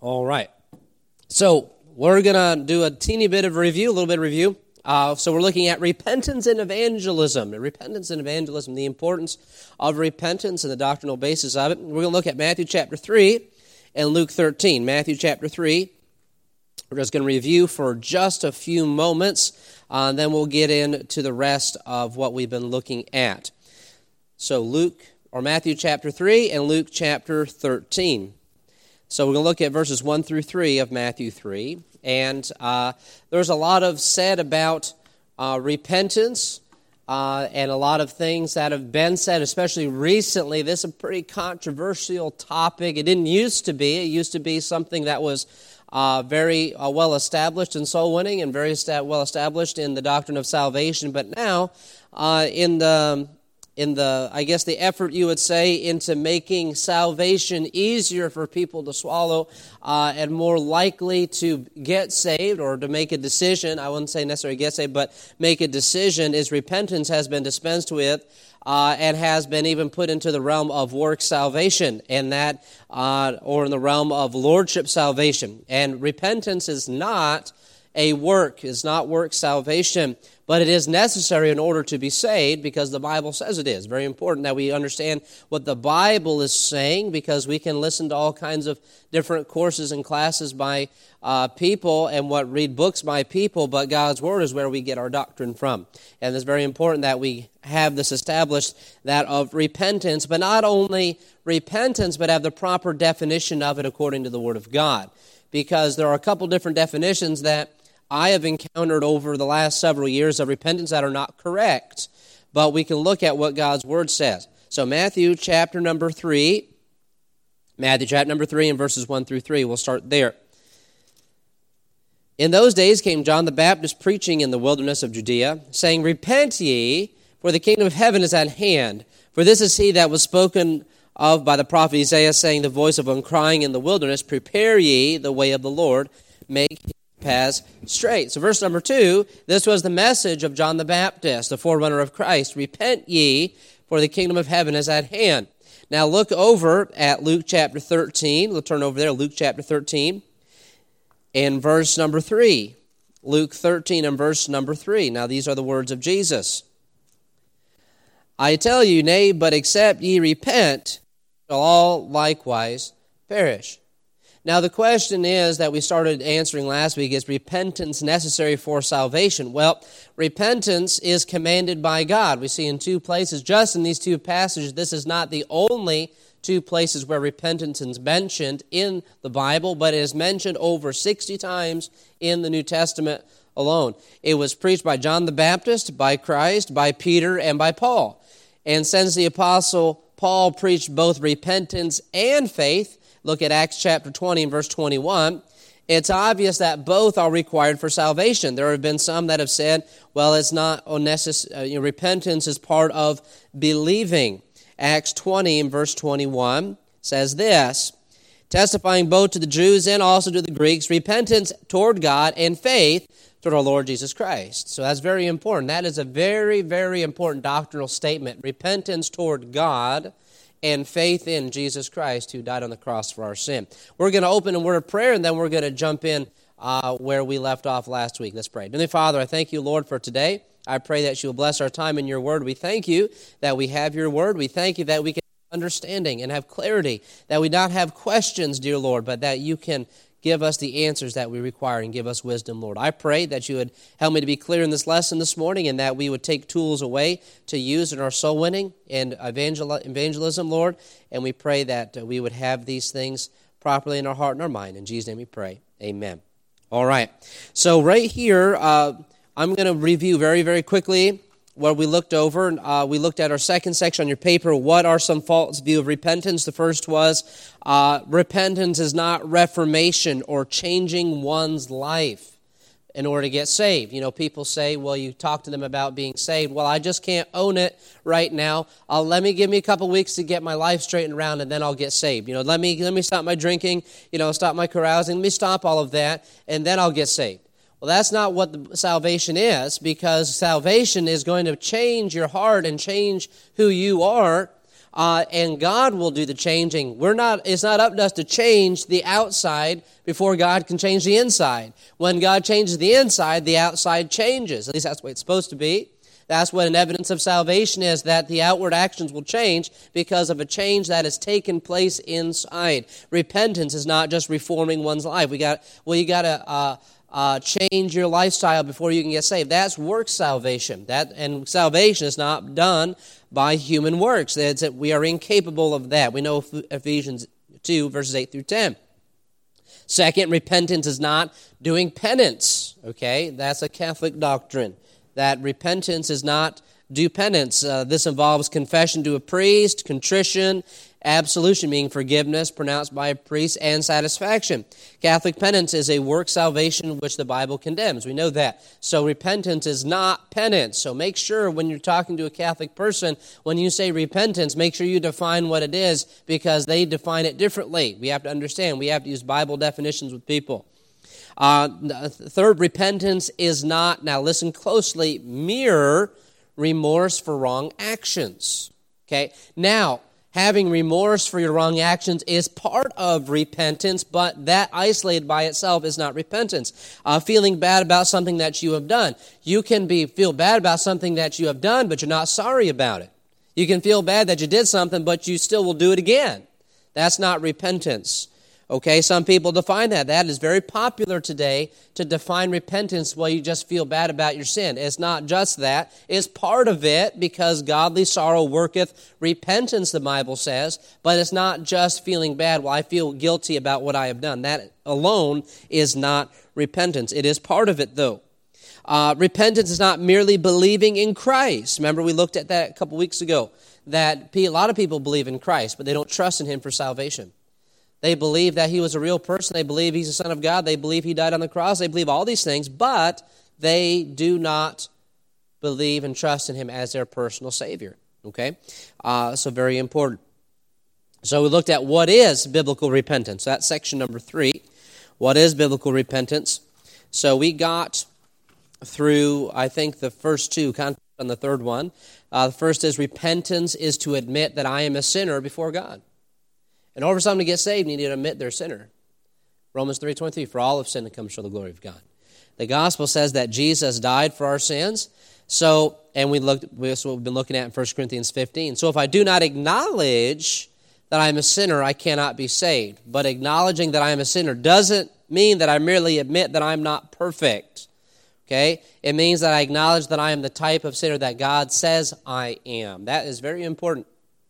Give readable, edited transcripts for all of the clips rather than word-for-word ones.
All right. So we're going to do a teeny bit of review, a little bit of review. So we're looking at repentance and evangelism. Repentance and evangelism, the importance of repentance and the doctrinal basis of it. We're going to look at Matthew chapter 3 and Luke 13. Matthew chapter 3, we're just going to review for just a few moments, and then we'll get into the rest of what we've been looking at. So Matthew chapter 3 and Luke chapter 13. So we're going to look at verses 1 through 3 of Matthew 3. And there's a lot of said about repentance and a lot of things that have been said, especially recently. This is a pretty controversial topic. It didn't used to be. It used to be something that was very well established in soul winning and very well established in the doctrine of salvation. But now, in the I guess the effort you would say into making salvation easier for people to swallow and more likely to get saved or to make a decision, I wouldn't say necessarily get saved, but make a decision, is repentance has been dispensed with and has been even put into the realm of work salvation, and that or in the realm of lordship salvation. And repentance is not work salvation, but it is necessary in order to be saved because the Bible says it is. Very important that we understand what the Bible is saying, because we can listen to all kinds of different courses and classes by people and read books by people, but God's Word is where we get our doctrine from. And it's very important that we have this established, that of repentance, but not only repentance, but have the proper definition of it according to the Word of God. Because there are a couple different definitions that I have encountered over the last several years of repentance that are not correct. But we can look at what God's Word says. So Matthew chapter number 3 and verses 1 through 3, we'll start there. In those days came John the Baptist preaching in the wilderness of Judea, saying, Repent ye, for the kingdom of heaven is at hand. For this is he that was spoken of by the prophet Isaiah, saying, The voice of one crying in the wilderness, Prepare ye the way of the Lord, make his paths straight. So verse number 2, this was the message of John the Baptist, the forerunner of Christ. Repent ye, for the kingdom of heaven is at hand. Now look over at Luke chapter 13. We'll turn over there, Luke chapter 13, and verse number 3. Luke 13 and verse number 3. Now these are the words of Jesus. I tell you, nay, but except ye repent, shall all likewise perish. Now the question is that we started answering last week, is repentance necessary for salvation? Well, repentance is commanded by God. We see in two places, just in these two passages, this is not the only two places where repentance is mentioned in the Bible, but it is mentioned over 60 times in the New Testament alone. It was preached by John the Baptist, by Christ, by Peter, and by Paul. And since the Apostle Paul preached both repentance and faith, look at Acts chapter 20 and verse 21, it's obvious that both are required for salvation. There have been some that have said, well, it's not unnecessary. Repentance is part of believing. Acts 20 and verse 21 says this, testifying both to the Jews and also to the Greeks, repentance toward God and faith toward our Lord Jesus Christ. So that's very important. That is a very, very important doctrinal statement. Repentance toward God and faith in Jesus Christ, who died on the cross for our sin. We're going to open a word of prayer, and then we're going to jump in where we left off last week. Let's pray. Heavenly Father, I thank you, Lord, for today. I pray that you will bless our time in your word. We thank you that we have your word. We thank you that we can have understanding and have clarity, that we not have questions, dear Lord, but that you can give us the answers that we require and give us wisdom, Lord. I pray that you would help me to be clear in this lesson this morning, and that we would take tools away to use in our soul winning and evangelism, Lord. And we pray that we would have these things properly in our heart and our mind. In Jesus' name we pray. Amen. All right. So right here, I'm going to review very, very quickly what we looked over. We looked at our second section on your paper. What are some false views of repentance? The first was repentance is not reformation or changing one's life in order to get saved. People say, well, you talk to them about being saved. Well, I just can't own it right now. Give me a couple weeks to get my life straightened around, and then I'll get saved. Let me stop my drinking, stop my carousing. Let me stop all of that, and then I'll get saved. Well, that's not what the salvation is, because salvation is going to change your heart and change who you are and God will do the changing. It's not up to us to change the outside before God can change the inside. When God changes the inside, the outside changes. At least that's the way it's supposed to be. That's what an evidence of salvation is, that the outward actions will change because of a change that has taken place inside. Repentance is not just reforming one's life. You got to change your lifestyle before you can get saved. That's work salvation. And salvation is not done by human works. We are incapable of that. We know Ephesians 2, verses 8 through 10. Second, repentance is not doing penance. Okay, that's a Catholic doctrine, that repentance is not do penance. This involves confession to a priest, contrition, absolution, meaning forgiveness pronounced by a priest, and satisfaction. Catholic penance is a work salvation which the Bible condemns. We know that. So repentance is not penance. So make sure when you're talking to a Catholic person, when you say repentance, make sure you define what it is, because they define it differently. We have to understand. We have to use Bible definitions with people. Third, repentance is not, now listen closely, mere remorse for wrong actions. Okay? Now, having remorse for your wrong actions is part of repentance, but that isolated by itself is not repentance. Feeling bad about something that you have done. You can feel bad about something that you have done, but you're not sorry about it. You can feel bad that you did something, but you still will do it again. That's not repentance. Okay, some people define that. That is very popular today, to define repentance while you just feel bad about your sin. It's not just that. It's part of it, because godly sorrow worketh repentance, the Bible says. But it's not just feeling bad, well, I feel guilty about what I have done. That alone is not repentance. It is part of it, though. Repentance is not merely believing in Christ. Remember, we looked at that a couple weeks ago, that a lot of people believe in Christ, but they don't trust in Him for salvation. They believe that He was a real person. They believe He's the Son of God. They believe He died on the cross. They believe all these things, but they do not believe and trust in Him as their personal Savior. Okay? So very important. So we looked at what is biblical repentance. That's section number 3. What is biblical repentance? So we got through, I think, the first two, on the third one. The first is repentance is to admit that I am a sinner before God. In order for someone to get saved, you need to admit they're a sinner. Romans 3:23, for all have sinned and come short of the glory of God. The gospel says that Jesus died for our sins. So, and that's what we've been looking at in 1 Corinthians 15. So if I do not acknowledge that I am a sinner, I cannot be saved. But acknowledging that I am a sinner doesn't mean that I merely admit that I'm not perfect. Okay? It means that I acknowledge that I am the type of sinner that God says I am. That is very important.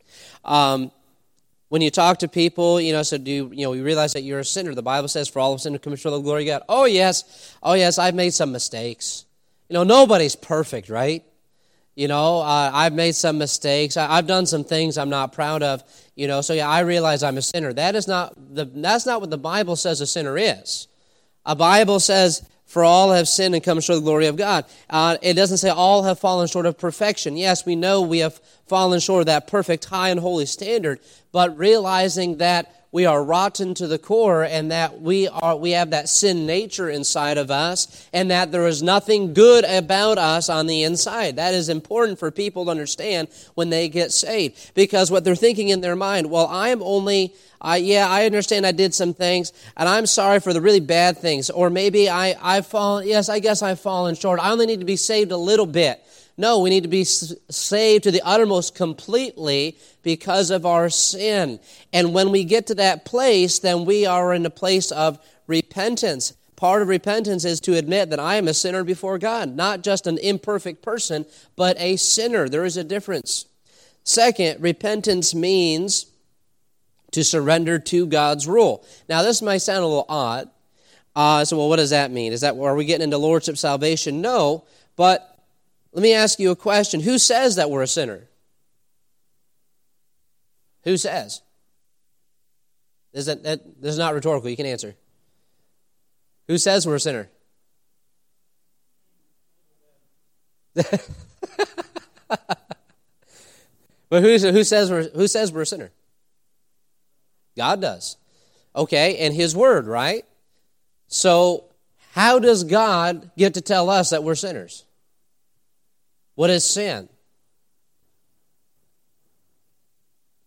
When you talk to people, so you realize that you're a sinner. The Bible says, for all of sin to come short of the glory of God. Oh yes, I've made some mistakes. Nobody's perfect, right? I've made some mistakes. I've done some things I'm not proud of. So I realize I'm a sinner. That's not what the Bible says a sinner is. A Bible says, for all have sinned and come short of the glory of God. It doesn't say all have fallen short of perfection. Yes, we know we have fallen short of that perfect, high, and holy standard, but realizing that we are rotten to the core, and that we have that sin nature inside of us, and that there is nothing good about us on the inside. That is important for people to understand when they get saved, because what they're thinking in their mind, well, I understand I did some things, and I'm sorry for the really bad things, or maybe I've fallen, yes, I guess I've fallen short. I only need to be saved a little bit. No, we need to be saved to the uttermost completely because of our sin. And when we get to that place, then we are in a place of repentance. Part of repentance is to admit that I am a sinner before God, not just an imperfect person, but a sinner. There is a difference. Second, repentance means to surrender to God's rule. Now, this might sound a little odd. What does that mean? Are we getting into lordship salvation? No, but let me ask you a question. Who says that we're a sinner? Who says? This is not rhetorical. You can answer. Who says we're a sinner? But who says we're a sinner? God does. Okay, and His Word, right? So how does God get to tell us that we're sinners? What is sin?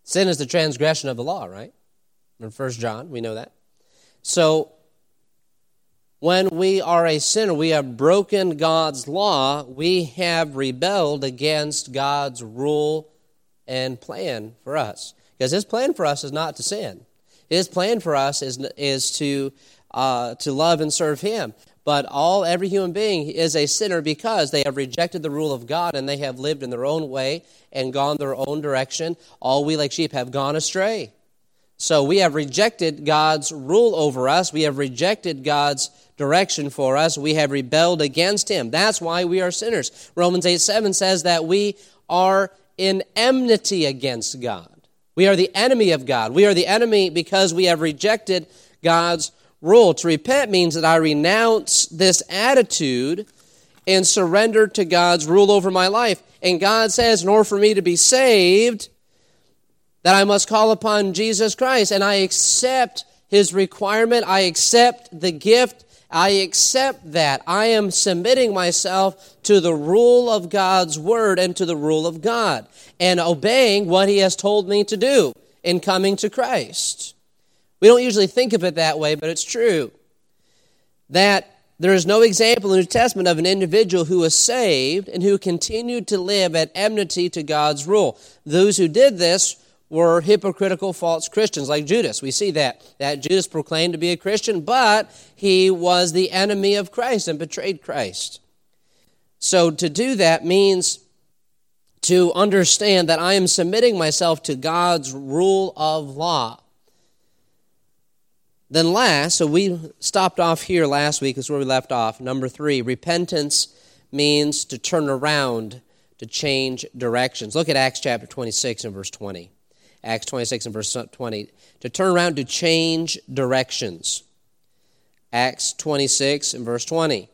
Sin is the transgression of the law, right? In 1 John, we know that. So, when we are a sinner, we have broken God's law, we have rebelled against God's rule and plan for us. Because His plan for us is not to sin. His plan for us is to love and serve Him. But every human being is a sinner because they have rejected the rule of God and they have lived in their own way and gone their own direction. All we like sheep have gone astray. So we have rejected God's rule over us. We have rejected God's direction for us. We have rebelled against Him. That's why we are sinners. Romans 8:7 says that we are in enmity against God. We are the enemy of God. We are the enemy because we have rejected God's rule. To repent means that I renounce this attitude and surrender to God's rule over my life. And God says, in order for me to be saved, that I must call upon Jesus Christ. And I accept His requirement. I accept the gift. I accept that. I am submitting myself to the rule of God's Word and to the rule of God, and obeying what He has told me to do in coming to Christ. We don't usually think of it that way, but it's true that there is no example in the New Testament of an individual who was saved and who continued to live at enmity to God's rule. Those who did this were hypocritical false Christians like Judas. We see that Judas proclaimed to be a Christian, but he was the enemy of Christ and betrayed Christ. So to do that means to understand that I am submitting myself to God's rule of law. Then last, so we stopped off here last week, is where we left off. Number 3, repentance means to turn around, to change directions. Look at Acts chapter 26 and verse 20. Acts 26 and verse 20. To turn around, to change directions. Acts 26 and verse 20.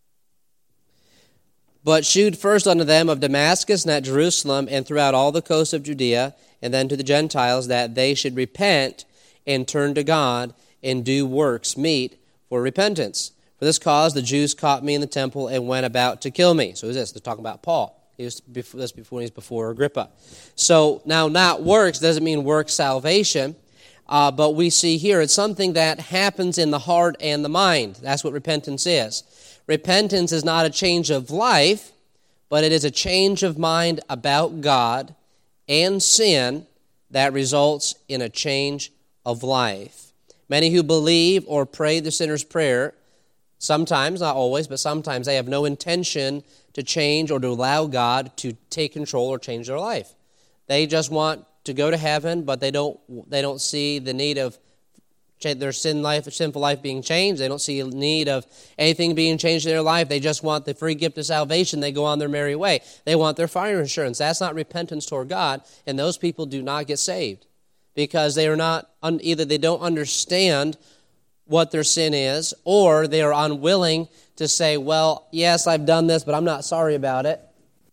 But shewed first unto them of Damascus and at Jerusalem and throughout all the coast of Judea, and then to the Gentiles, that they should repent and turn to God and do works meet for repentance. For this cause the Jews caught me in the temple and went about to kill me. So who's this? They're talking about Paul. He was before Agrippa. So now not works doesn't mean work salvation, but we see here it's something that happens in the heart and the mind. That's what repentance is. Repentance is not a change of life, but it is a change of mind about God and sin that results in a change of life. Many who believe or pray the sinner's prayer, sometimes, not always, but sometimes they have no intention to change or to allow God to take control or change their life. They just want to go to heaven, but they don't see the need of their sinful life being changed. They don't see a need of anything being changed in their life. They just want the free gift of salvation. They go on their merry way. They want their fire insurance. That's not repentance toward God, and those people do not get saved because they are not either they don't understand what their sin is, or they are unwilling to say, well, yes, I've done this, but I'm not sorry about it.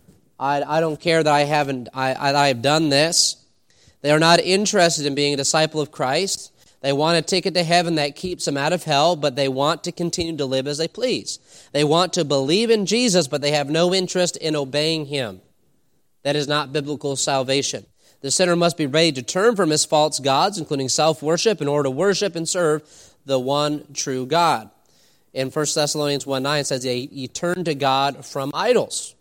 I don't care that I have done this. They are not interested in being a disciple of Christ. They want a ticket to heaven that keeps them out of hell, but they want to continue to live as they please. They want to believe in Jesus, but they have no interest in obeying Him. That is not biblical salvation. The sinner must be ready to turn from his false gods, including self-worship, in order to worship and serve the one true God. In 1 Thessalonians 1:9 it says, ye turn to God from idols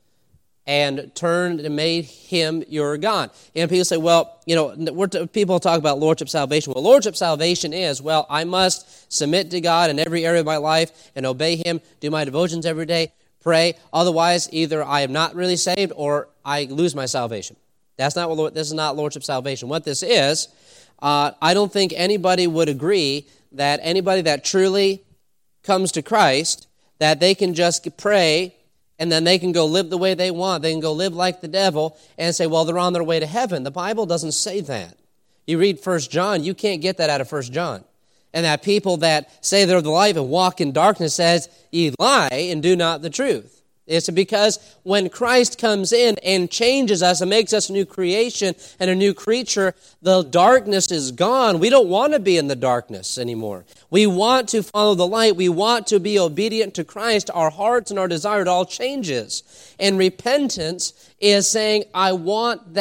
and turned and made Him your God. And people say, well, people talk about lordship salvation. Well, lordship salvation is, well, I must submit to God in every area of my life and obey Him, do my devotions every day, pray. Otherwise, either I am not really saved or I lose my salvation. This is not lordship salvation. What this is, I don't think anybody would agree that anybody that truly comes to Christ, that they can just pray and then they can go live the way they want. They can go live like the devil and say, well, they're on their way to heaven. The Bible doesn't say that. You read 1 John, you can't get that out of 1 John. And that people that say they're the light and walk in darkness says, ye lie and do not the truth. It's because when Christ comes in and changes us and makes us a new creation and a new creature, the darkness is gone. We don't want to be in the darkness anymore. We want to follow the light. We want to be obedient to Christ. Our hearts and our desire, it all changes. And repentance is saying, I want that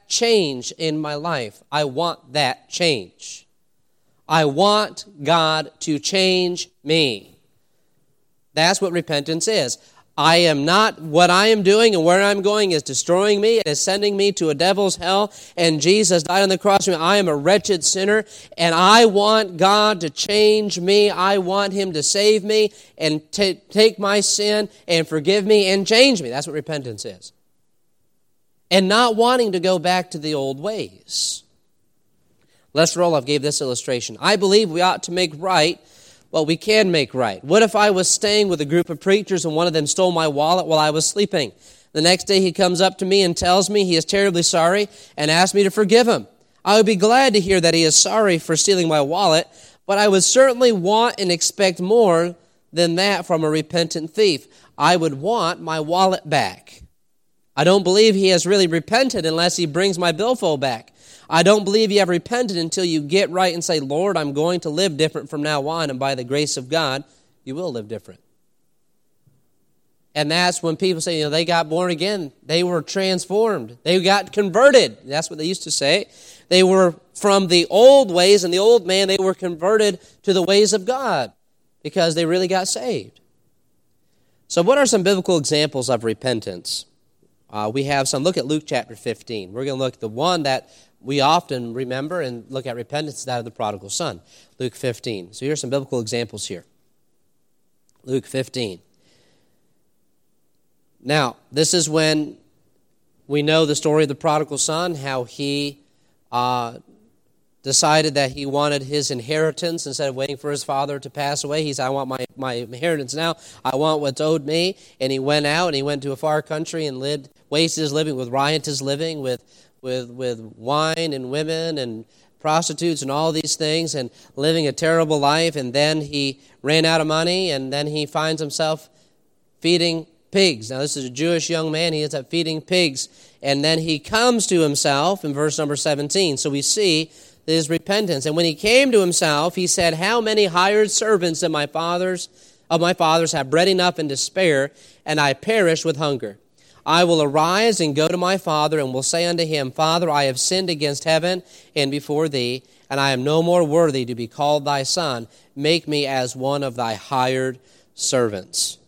change in my life. I want that change. I want God to change me. That's what repentance is. I am not, what I am doing and where I'm going is destroying me. It is sending me to a devil's hell. And Jesus died on the cross for me. I am a wretched sinner. And I want God to change me. I want Him to save me and take my sin and forgive me and change me. That's what repentance is. And not wanting to go back to the old ways. Lester Roloff gave this illustration. I believe we ought to make right what we can make right. What if I was staying with a group of preachers and one of them stole my wallet while I was sleeping? The next day he comes up to me and tells me he is terribly sorry and asks me to forgive him. I would be glad to hear that he is sorry for stealing my wallet, but I would certainly want and expect more than that from a repentant thief. I would want my wallet back. I don't believe he has really repented unless he brings my billfold back. I don't believe you have repented until you get right and say, Lord, I'm going to live different from now on, and by the grace of God, you will live different. And that's when people say, they got born again. They were transformed. They got converted. That's what they used to say. They were from the old ways and the old man, they were converted to the ways of God because they really got saved. So what are some biblical examples of repentance? We have some. Look at Luke chapter 15. We're going to look at the one that we often remember and look at repentance, that of the prodigal son. Luke 15. So here's some biblical examples here. Luke 15. Now, this is when we know the story of the prodigal son, how he decided that he wanted his inheritance instead of waiting for his father to pass away. He said, I want my inheritance now. I want what's owed me. And he went out and he went to a far country and wasted his living with riotous living, with wine and women and prostitutes and all these things, and living a terrible life. And then he ran out of money, and then he finds himself feeding pigs. Now, this is a Jewish young man. He ends up feeding pigs. And then he comes to himself in verse number 17. So we see his repentance. And when he came to himself, he said, how many hired servants of my fathers have bread enough and to spare, and I perish with hunger? I will arise and go to my father, and will say unto him, Father, I have sinned against heaven and before thee, and I am no more worthy to be called thy son. Make me as one of thy hired servants.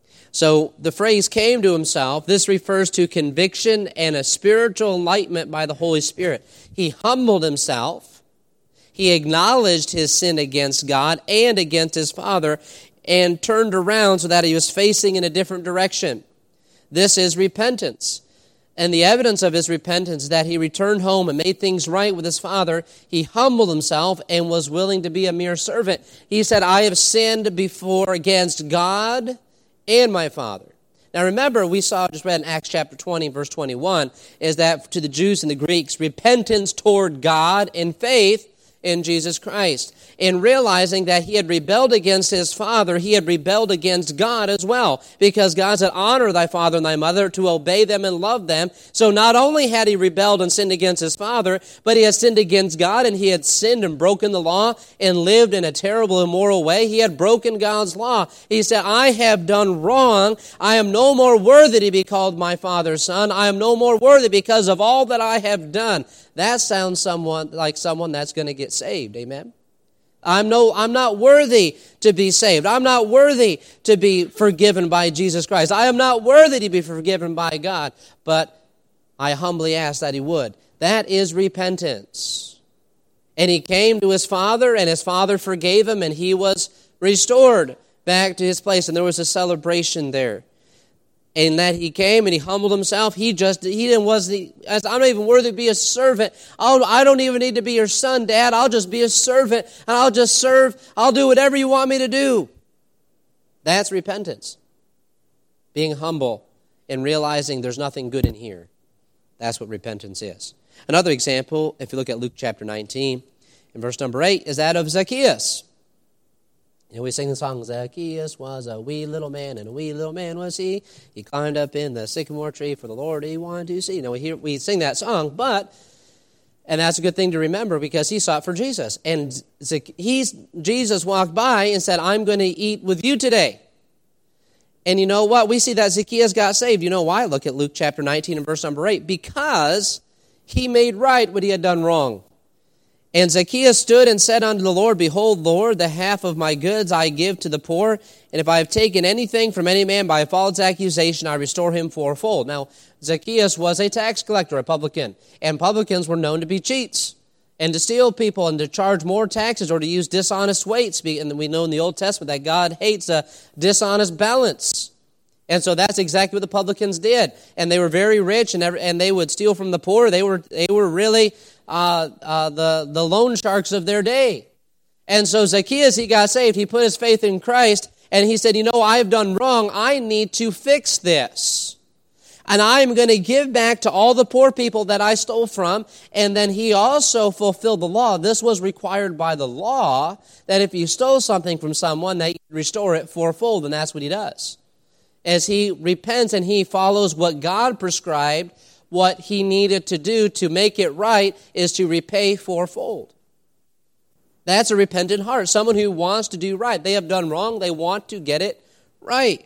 So the phrase came to himself, this refers to conviction and a spiritual enlightenment by the Holy Spirit. He humbled himself. He acknowledged his sin against God and against his father, and turned around so that he was facing in a different direction. This is repentance. And the evidence of his repentance is that he returned home and made things right with his father. He humbled himself and was willing to be a mere servant. He said, I have sinned before against God and my father. Now remember, we just read in Acts chapter 20, verse 21, is that to the Jews and the Greeks, repentance toward God and faith in Jesus Christ. In realizing that he had rebelled against his father, he had rebelled against God as well. Because God said, honor thy father and thy mother, to obey them and love them. So not only had he rebelled and sinned against his father, but he had sinned against God, and he had sinned and broken the law and lived in a terrible, immoral way. He had broken God's law. He said, I have done wrong. I am no more worthy to be called my father's son. I am no more worthy because of all that I have done. That sounds like someone that's going to get saved. Amen? I'm not worthy to be saved. I'm not worthy to be forgiven by Jesus Christ. I am not worthy to be forgiven by God. But I humbly ask that he would. That is repentance. And he came to his father, and his father forgave him, and he was restored back to his place. And there was a celebration there. And that he came and he humbled himself. I'm not even worthy to be a servant. I don't even need to be your son, Dad. I'll just be a servant, and I'll just serve. I'll do whatever you want me to do. That's repentance. Being humble and realizing there's nothing good in here. That's what repentance is. Another example, if you look at Luke chapter 19, in verse number 8, is that of Zacchaeus. We sing the song, Zacchaeus was a wee little man, and a wee little man was he. He climbed up in the sycamore tree for the Lord he wanted to see. We sing that song, and that's a good thing to remember because he sought for Jesus. And Jesus walked by and said, I'm going to eat with you today. And you know what? We see that Zacchaeus got saved. You know why? Look at Luke chapter 19 and verse number 8. Because he made right what he had done wrong. And Zacchaeus stood and said unto the Lord, Behold, Lord, the half of my goods I give to the poor, and if I have taken anything from any man by a false accusation, I restore him fourfold. Now, Zacchaeus was a tax collector, a publican, and publicans were known to be cheats and to steal people and to charge more taxes or to use dishonest weights. And we know in the Old Testament that God hates a dishonest balance. And so that's exactly what the publicans did. And they were very rich, and they would steal from the poor. They were really the loan sharks of their day. And so Zacchaeus, he got saved. He put his faith in Christ, and he said, I have done wrong. I need to fix this. And I'm going to give back to all the poor people that I stole from. And then he also fulfilled the law. This was required by the law, that if you stole something from someone, that you restore it fourfold, and that's what he does. As he repents and he follows what God prescribed, what he needed to do to make it right is to repay fourfold. That's a repentant heart, someone who wants to do right. They have done wrong, they want to get it right.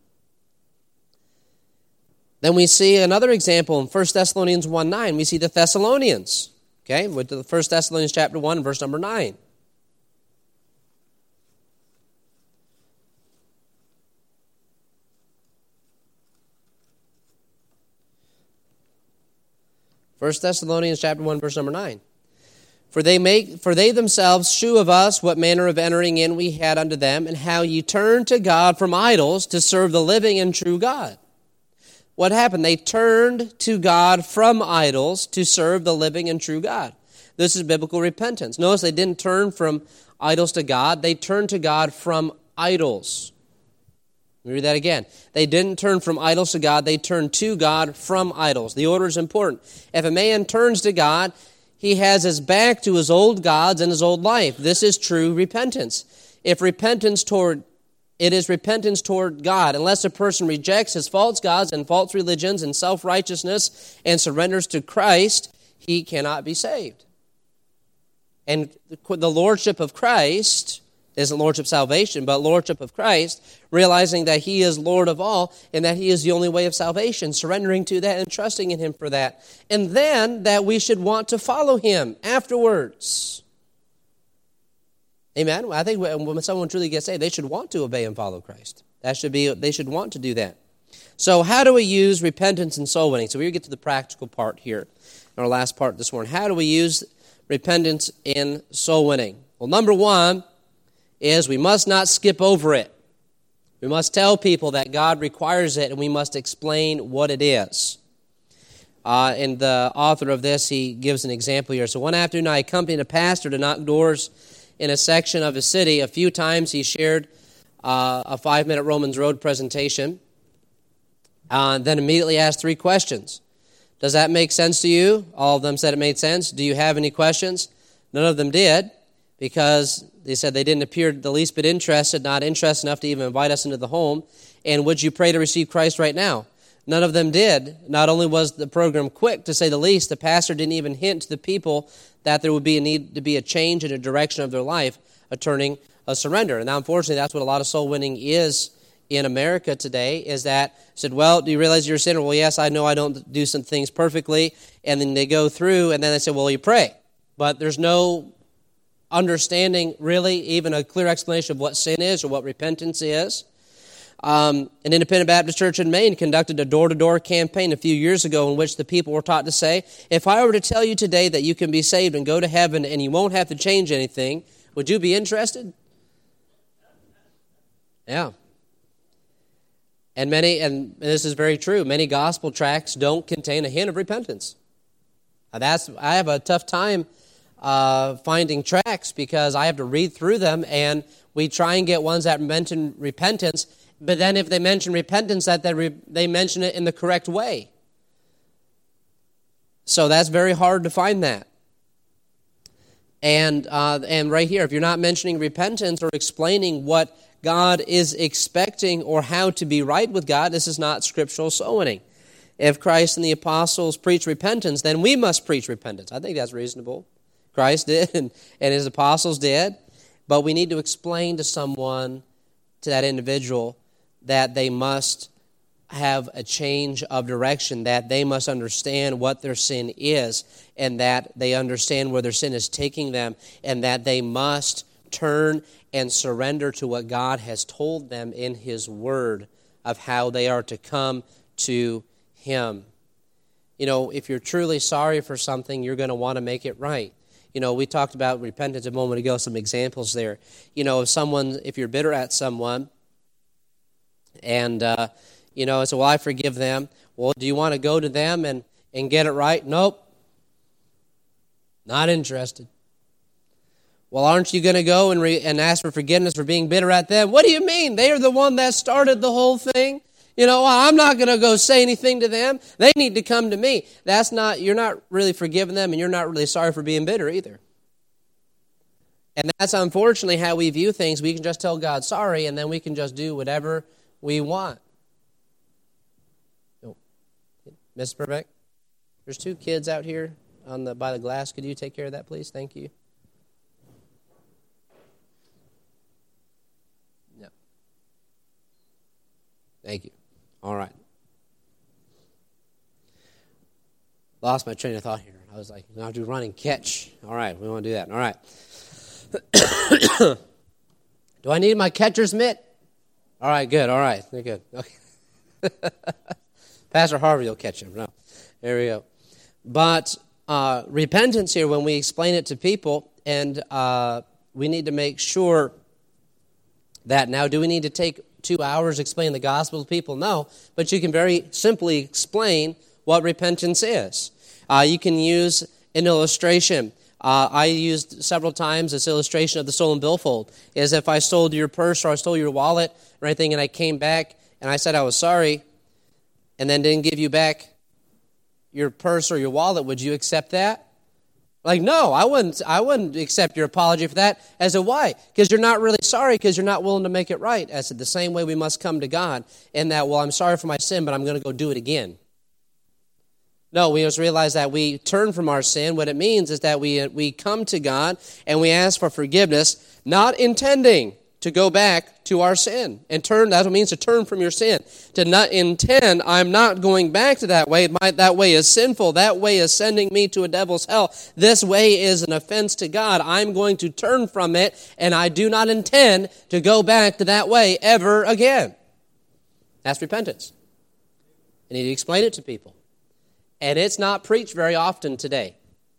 Then we see another example in 1 Thessalonians 1:9. We see the Thessalonians, okay, with the 1 Thessalonians chapter 1, verse number 9. 1 Thessalonians chapter 1, verse number 9. For they themselves shew of us what manner of entering in we had unto them, and how ye turned to God from idols to serve the living and true God. What happened? They turned to God from idols to serve the living and true God. This is biblical repentance. Notice they didn't turn from idols to God. They turned to God from idols. Let me read that again. They didn't turn from idols to God. They turned to God from idols. The order is important. If a man turns to God, he has his back to his old gods and his old life. This is true repentance. It is repentance toward God. Unless a person rejects his false gods and false religions and self-righteousness and surrenders to Christ, he cannot be saved. And the lordship of Christ isn't lordship salvation, but lordship of Christ, realizing that he is Lord of all and that he is the only way of salvation, surrendering to that and trusting in him for that. And then that we should want to follow him afterwards. Amen? I think when someone truly gets saved, they should want to obey and follow Christ. They should want to do that. So how do we use repentance and soul winning? So we get to the practical part here, our last part this morning. How do we use repentance in soul winning? Well, number one is we must not skip over it. We must tell people that God requires it, and we must explain what it is. And the author of this, he gives an example here. So one afternoon, I accompanied a pastor to knock doors in a section of his city. A few times he shared a 5-minute Romans Road presentation, then immediately asked 3 questions. Does that make sense to you? All of them said it made sense. Do you have any questions? None of them did, because they said they didn't appear the least bit interested, not interested enough to even invite us into the home. And would you pray to receive Christ right now? None of them did. Not only was the program quick, to say the least, the pastor didn't even hint to the people that there would be a need to be a change in the direction of their life, a turning, a surrender. And now, unfortunately, that's what a lot of soul winning is in America today, is that said, well, do you realize you're a sinner? Well, yes, I know I don't do some things perfectly. And then they go through, and then they say, well, you pray. But there's no understanding, really, even a clear explanation of what sin is or what repentance is. An independent Baptist church in Maine conducted a door-to-door campaign a few years ago in which the people were taught to say, if I were to tell you today that you can be saved and go to heaven and you won't have to change anything, would you be interested? Yeah. And this is very true, many gospel tracts don't contain a hint of repentance. I have a tough time finding tracts because I have to read through them, and we try and get ones that mention repentance, but then if they mention repentance, that they mention it in the correct way. So that's very hard to find that. And right here, if you're not mentioning repentance or explaining what God is expecting or how to be right with God, this is not scriptural soul winning. If Christ and the apostles preach repentance, then we must preach repentance. I think that's reasonable. Christ did, and his apostles did. But we need to explain to someone, to that individual, that they must have a change of direction, that they must understand what their sin is, and that they understand where their sin is taking them, and that they must turn and surrender to what God has told them in His Word of how they are to come to Him. You know, if you're truly sorry for something, you're going to want to make it right. You know, we talked about repentance a moment ago, some examples there. You know, if you're bitter at someone, and you know, so, well, I forgive them. Well, do you want to go to them and get it right? Nope. Not interested. Well, aren't you going to go and ask for forgiveness for being bitter at them? What do you mean? They are the one that started the whole thing. You know, I'm not going to go say anything to them. They need to come to me. You're not really forgiving them, and you're not really sorry for being bitter either. And that's unfortunately how we view things. We can just tell God sorry, and then we can just do whatever we want. Miss Perfect, there's 2 kids out here by the glass. Could you take care of that, please? Thank you. No. Thank you. All right. Lost my train of thought here. I was like, I have to run and catch. All right, we want to do that. All right. Do I need my catcher's mitt? All right, good. All right, they're good. Okay. Pastor Harvey will catch him. No, there we go. But repentance here, when we explain it to people, and we need to make sure that now, do we need to take 2 hours explaining the gospel to people? No, but you can very simply explain what repentance is. You can use an illustration. I used several times this illustration of the stolen billfold. Is if I stole your purse or I stole your wallet or anything, and I came back and I said I was sorry, and then didn't give you back your purse or your wallet, would you accept that? Like, no, I wouldn't accept your apology for that. I said, why? Because you're not really sorry, because you're not willing to make it right. I said, the same way we must come to God in that, well, I'm sorry for my sin, but I'm going to go do it again. No, we must realize that we turn from our sin. What it means is that we come to God and we ask for forgiveness, not intending to go back to our sin and turn. That's what it means to turn from your sin. To not intend, I'm not going back to that way. That way is sinful. That way is sending me to a devil's hell. This way is an offense to God. I'm going to turn from it, and I do not intend to go back to that way ever again. That's repentance. You need to explain it to people. And it's not preached very often today.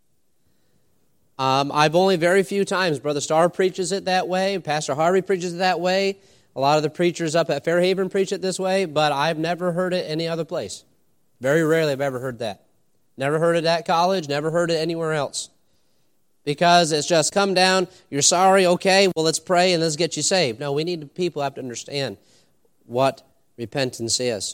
I've only very few times. Brother Starr preaches it that way. Pastor Harvey preaches it that way. A lot of the preachers up at Fairhaven preach it this way, but I've never heard it any other place. Very rarely have I ever heard that. Never heard it at college, never heard it anywhere else. Because it's just come down, you're sorry, okay, well, let's pray and let's get you saved. No, people have to understand what repentance is.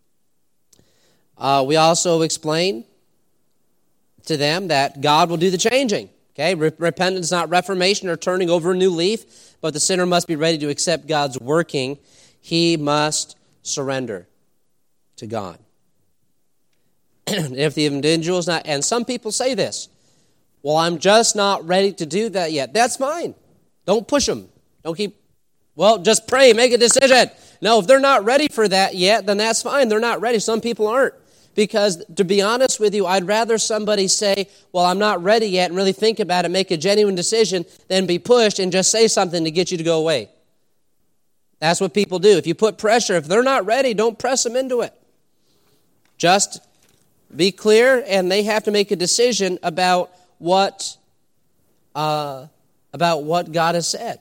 We also explain to them that God will do the changing. Okay, repentance is not reformation or turning over a new leaf, but the sinner must be ready to accept God's working. He must surrender to God. If the individual is not, and some people say this, well, I'm just not ready to do that yet. That's fine. Don't push them. Just pray, make a decision. No, if they're not ready for that yet, then that's fine. They're not ready. Some people aren't. Because, to be honest with you, I'd rather somebody say, well, I'm not ready yet, and really think about it, make a genuine decision, than be pushed and just say something to get you to go away. That's what people do. If you put pressure, if they're not ready, don't press them into it. Just be clear, and they have to make a decision about what God has said.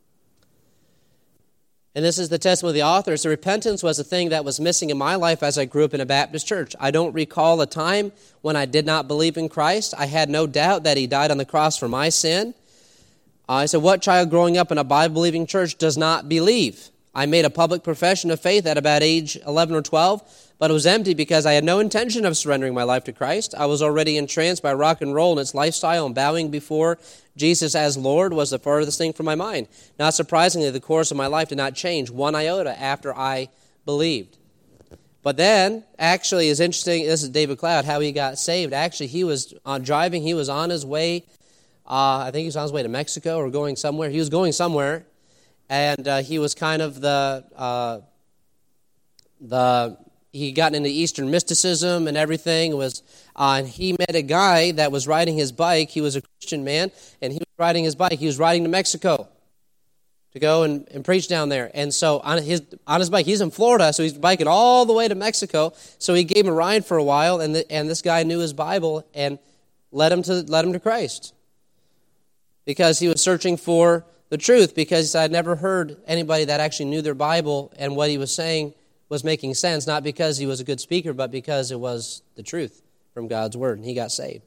And this is the testimony of the author. So repentance was a thing that was missing in my life as I grew up in a Baptist church. I don't recall a time when I did not believe in Christ. I had no doubt that He died on the cross for my sin. I said, what child growing up in a Bible-believing church does not believe? I made a public profession of faith at about age 11 or 12, but it was empty because I had no intention of surrendering my life to Christ. I was already entranced by rock and roll and its lifestyle, and bowing before Jesus as Lord was the furthest thing from my mind. Not surprisingly, the course of my life did not change one iota after I believed. But then, actually, it's interesting, this is David Cloud, how he got saved. Actually, he was driving, he was on his way, I think he was on his way to Mexico or going somewhere. He was going somewhere, and he was kind of the he got into Eastern mysticism and everything. And he met a guy that was riding his bike. He was a Christian man, and he was riding his bike. He was riding to Mexico to go and preach down there. And so on his bike, he's in Florida, so he's biking all the way to Mexico. So he gave him a ride for a while, and this guy knew his Bible and led him to Christ because he was searching for the truth, because I'd never heard anybody that actually knew their Bible and what he was saying was making sense, not because he was a good speaker, but because it was the truth from God's Word, and he got saved.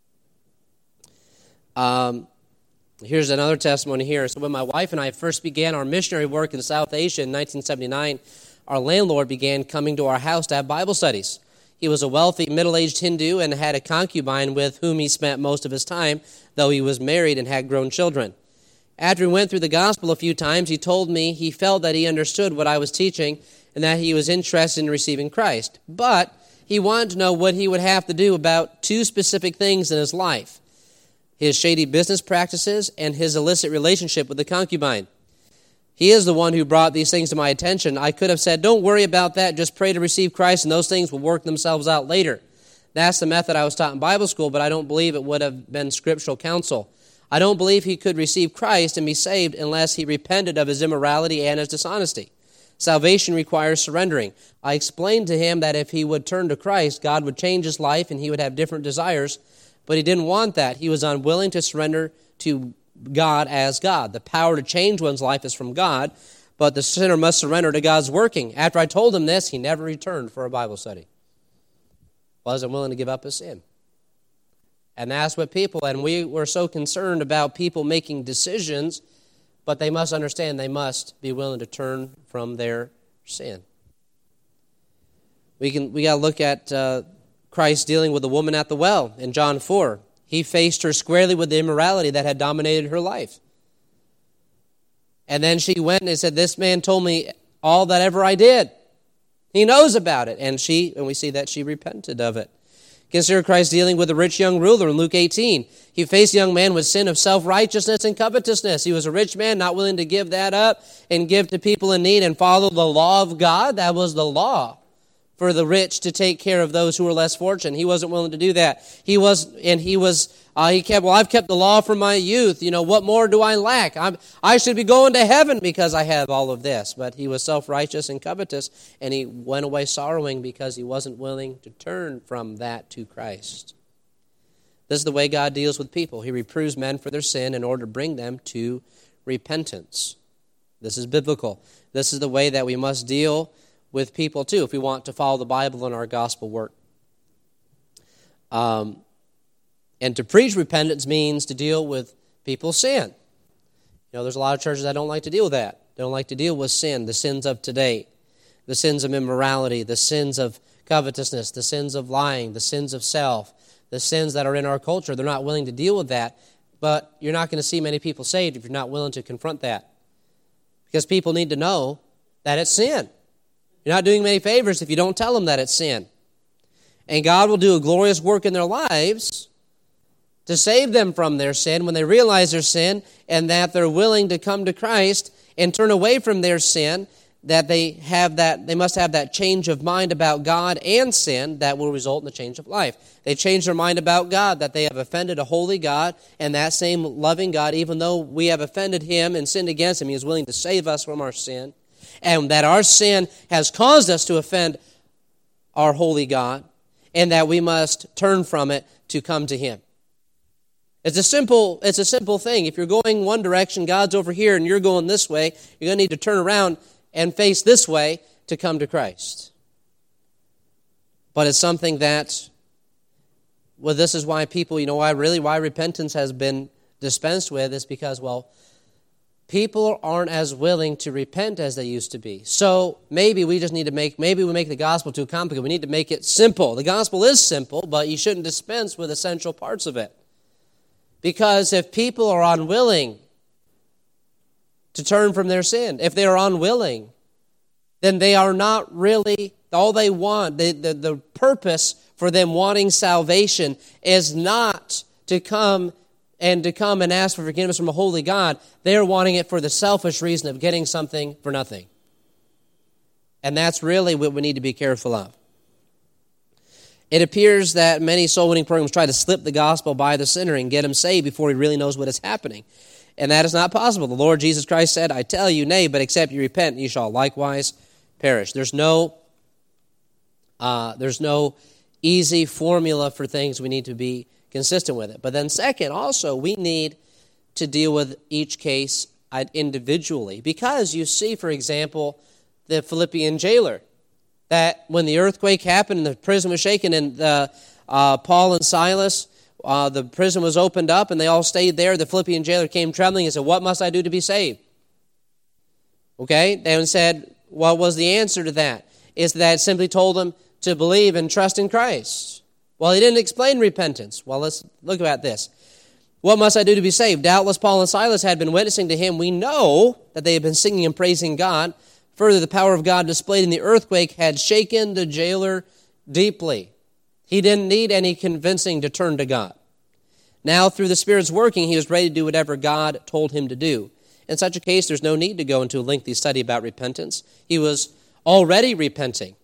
Here's another testimony here. So when my wife and I first began our missionary work in South Asia in 1979, our landlord began coming to our house to have Bible studies. He was a wealthy, middle-aged Hindu and had a concubine with whom he spent most of his time, though he was married and had grown children. After we went through the gospel a few times, he told me he felt that he understood what I was teaching and that he was interested in receiving Christ. But he wanted to know what he would have to do about two specific things in his life: his shady business practices and his illicit relationship with the concubine. He is the one who brought these things to my attention. I could have said, don't worry about that, just pray to receive Christ, and those things will work themselves out later. That's the method I was taught in Bible school, but I don't believe it would have been scriptural counsel. I don't believe he could receive Christ and be saved unless he repented of his immorality and his dishonesty. Salvation requires surrendering. I explained to him that if he would turn to Christ, God would change his life and he would have different desires, but he didn't want that. He was unwilling to surrender to God as God. The power to change one's life is from God, but the sinner must surrender to God's working. After I told him this, he never returned for a Bible study. Wasn't willing to give up his sin. And that's what and we were so concerned about people making decisions, but they must understand they must be willing to turn from their sin. We got to look at Christ dealing with the woman at the well in John 4. He faced her squarely with the immorality that had dominated her life. And then she went and said, this man told me all that ever I did. He knows about it. And we see that she repented of it. Consider Christ dealing with the rich young ruler in Luke 18. He faced a young man with sin of self-righteousness and covetousness. He was a rich man, not willing to give that up and give to people in need and follow the law of God. That was the law for the rich to take care of those who were less fortunate. He wasn't willing to do that. I've kept the law from my youth. What more do I lack? I should be going to heaven because I have all of this. But he was self-righteous and covetous, and he went away sorrowing because he wasn't willing to turn from that to Christ. This is the way God deals with people. He reproves men for their sin in order to bring them to repentance. This is biblical. This is the way that we must deal with people too if we want to follow the Bible in our gospel work. And to preach repentance means to deal with people's sin. There's a lot of churches that don't like to deal with that. They don't like to deal with sin, the sins of today, the sins of immorality, the sins of covetousness, the sins of lying, the sins of self, the sins that are in our culture. They're not willing to deal with that, but you're not going to see many people saved if you're not willing to confront that. Because people need to know that it's sin. You're not doing many favors if you don't tell them that it's sin. And God will do a glorious work in their lives to save them from their sin when they realize their sin and that they're willing to come to Christ and turn away from their sin, that they must have that change of mind about God and sin that will result in the change of life. They change their mind about God, that they have offended a holy God, and that same loving God, even though we have offended him and sinned against him, he is willing to save us from our sin, and that our sin has caused us to offend our holy God, and that we must turn from it to come to him. It's a simple thing. If you're going one direction, God's over here, and you're going this way, you're going to need to turn around and face this way to come to Christ. But it's something that, this is why people, why repentance has been dispensed with is because, people aren't as willing to repent as they used to be. So maybe we make the gospel too complicated. We need to make it simple. The gospel is simple, but you shouldn't dispense with essential parts of it. Because if people are unwilling to turn from their sin, if they are unwilling, then they are not really, all they want, the purpose for them wanting salvation is not to come and ask for forgiveness from a holy God. They are wanting it for the selfish reason of getting something for nothing. And that's really what we need to be careful of. It appears that many soul-winning programs try to slip the gospel by the sinner and get him saved before he really knows what is happening. And that is not possible. The Lord Jesus Christ said, I tell you, nay, but except you repent, you shall likewise perish. There's no easy formula for things. We need to be consistent with it. But then second, also, we need to deal with each case individually. Because you see, for example, the Philippian jailer, that when the earthquake happened and the prison was shaken and Paul and Silas, the prison was opened up and they all stayed there, the Philippian jailer came trembling and said, what must I do to be saved? Okay, and said, what was the answer to that? Is that it simply told them to believe and trust in Christ. Well, he didn't explain repentance. Well, let's look at this. What must I do to be saved? Doubtless Paul and Silas had been witnessing to him. We know that they had been singing and praising God. Further, the power of God displayed in the earthquake had shaken the jailer deeply. He didn't need any convincing to turn to God. Now, through the Spirit's working, he was ready to do whatever God told him to do. In such a case, there's no need to go into a lengthy study about repentance. He was already repenting.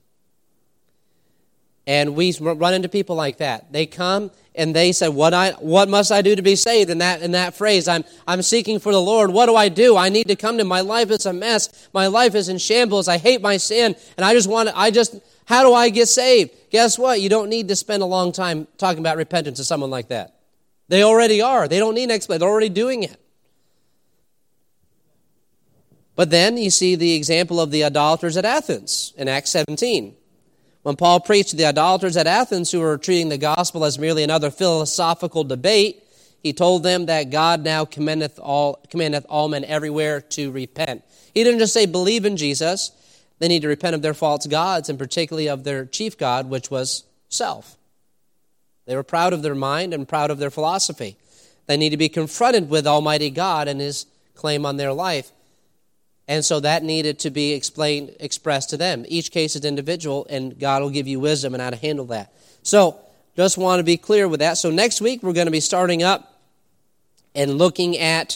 And we run into people like that. They come and they say, what must I do to be saved? In that phrase, I'm seeking for the Lord. What do? I need to come to him. My life is a mess. My life is in shambles. I hate my sin. And how do I get saved? Guess what? You don't need to spend a long time talking about repentance to someone like that. They already are. They don't need an explanation. They're already doing it. But then you see the example of the idolaters at Athens in Acts 17. When Paul preached to the idolaters at Athens who were treating the gospel as merely another philosophical debate, he told them that God now commandeth all men everywhere to repent. He didn't just say believe in Jesus. They need to repent of their false gods, and particularly of their chief god, which was self. They were proud of their mind and proud of their philosophy. They need to be confronted with Almighty God and his claim on their life. And so that needed to be expressed to them. Each case is individual, and God will give you wisdom on how to handle that. So, just want to be clear with that. So next week, we're going to be starting up and looking at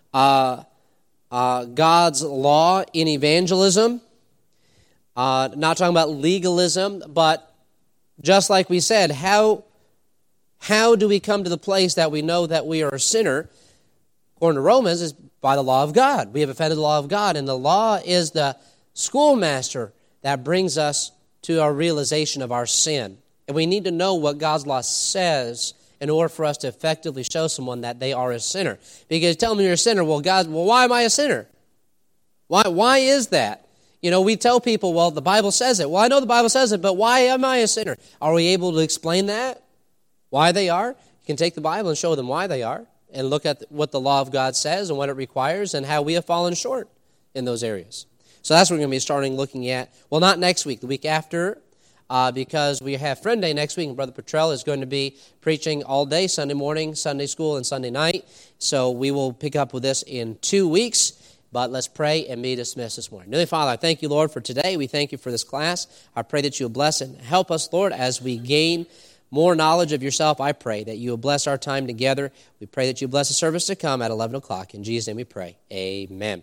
God's law in evangelism. Not talking about legalism, but just like we said, how do we come to the place that we know that we are a sinner? According to Romans, is by the law of God. We have offended the law of God, and the law is the schoolmaster that brings us to our realization of our sin. And we need to know what God's law says in order for us to effectively show someone that they are a sinner. Because tell them you're a sinner, well, why am I a sinner? Why is that? You know, we tell people, well, the Bible says it. Well, I know the Bible says it, but why am I a sinner? Are we able to explain that? Why they are? You can take the Bible and show them why they are, and look at what the law of God says and what it requires and how we have fallen short in those areas. So that's what we're going to be starting looking at. Well, not next week, the week after, because we have Friend Day next week, and Brother Petrell is going to be preaching all day, Sunday morning, Sunday school, and Sunday night. So we will pick up with this in 2 weeks. But let's pray and be dismissed this morning. Heavenly Father, I thank you, Lord, for today. We thank you for this class. I pray that you'll bless and help us, Lord, as we gain more knowledge of yourself. I pray that you will bless our time together. We pray that you bless the service to come at 11 o'clock. In Jesus' name we pray. Amen.